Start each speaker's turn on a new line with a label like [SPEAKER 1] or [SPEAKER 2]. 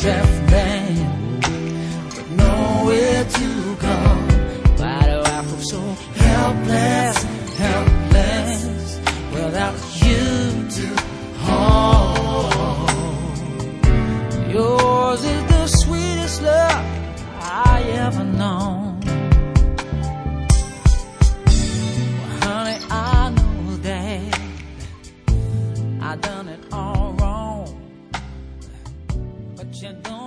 [SPEAKER 1] drifting with nowhere to go. Why do I feel so helpless, helpless without you to hold? Yours is the sweetest love I ever known. Well, honey, I know that I done it all wrong, but you don't